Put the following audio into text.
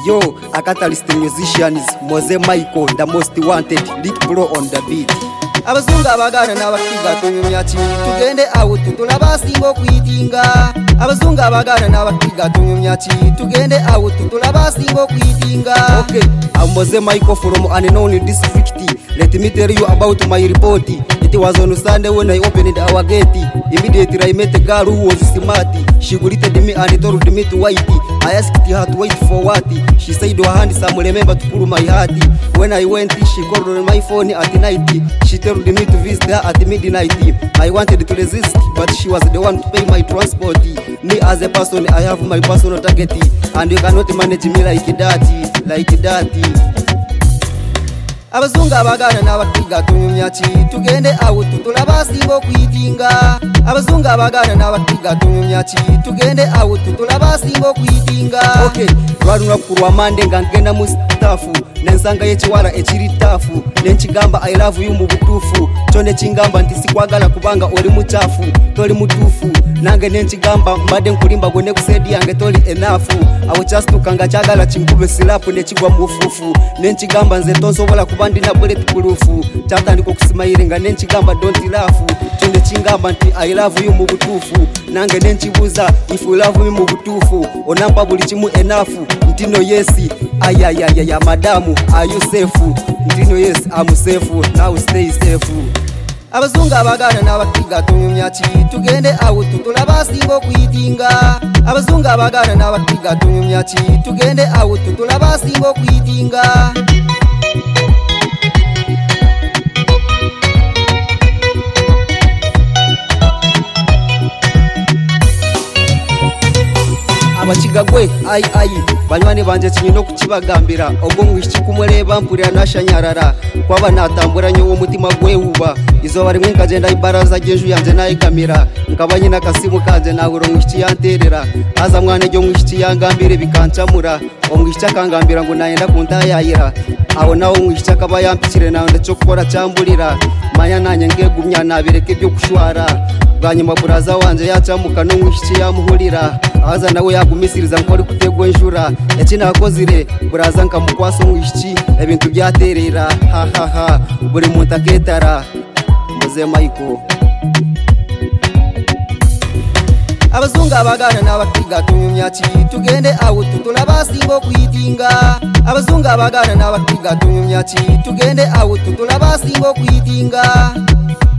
Yo, a Catalyst musicians, Mose Michael, the most wanted, lead pro on the beat. Abazunga abagana n'abakiga tunyumya ki tugende out tulabasinga okwitinga. Abazunga abagana n'abakiga tunyumya ki tugende out tulabasinga okwitinga. Okay, I'm Mose Michael from unknown district. Let me tell you about my report. It was on Sunday when I opened our gate. Immediately I met a girl who was smart. She greeted me and told me to wait. I asked her to wait for what? She said her hand some remember to pull my heart. When I went, she called on my phone at night. She told me to visit her at midnight. I wanted to resist, but she was the one to pay my transport. Me as a person, I have my personal target, and you cannot manage me like that. Abazunga abagana n'abakiga tunyumya ki tugende out tulabasinga okwitinga. Abazunga abagana n'abakiga tunyumya ki tugende out tulabasinga okwitinga. Okay, lwanula kulwa mande nga ngenda mu stafu nensanga yekiwala ekiri tafu nenkigamba I love you mu butuufu kyone kingamba nti sikwagala kubanga oli muchafu toli mutuufu nange nenkigamba mbadde nkulimba gwe kusedi yange toli enough awo kyasitukanga kyagala kinkube silapu nekigwa mu bufuufu nenkigamba nze tonsobola kuba ndina bulletproof kyatandika okusimayire nga nenkigamba don't laugh kyone kingamba nti I love you mu butuufu nange nenkibuuza if you love me mu butuufu onampa buli kimu enough ntino yes ayayaya madamu are you safe ntino yes I'm safe now stay safe. Abazunga abagana n'abakiga tunyumya ki tugende out tulabasinga okwitinga. Abazunga abagana n'abakiga tunyumya ki tugende out tulabasinga okwitinga. Abakigagwe ai banywani banje kinyino kukibagambira obwo mwishiki kumureba mpurira nashanyarara kwaba natambura nyo umutima gwewuba izo bari mwe kagenda ibaraza genju yanje nayikamira nkabanye nakasimu kanje naburo mwishiki yanterera aza mwana ryo mwishiki yangambire bikancamura omwishiki akangambira ngo nayenda kuntayayira aho nawo mwishiki akaba yampikire nawe ndacho gukora cyamburira manya nanye ngegumya nabireke byo kushwara bwanyuma buraza wanje yacamuka no mwishiki yamuhurira aza nawe yagumisiriza nkori kutegwa njura yakinakozire buraza nkamukwaso mwishiki ebintu byaterera ha buri muntu aketara Mose Michael. Abazunga abagana n'abakiga tunyumya ki tugende out tulabasinga okwitinga. Abazunga abagana n'abakiga tunyumya ki tugende out tulabasinga okwitinga.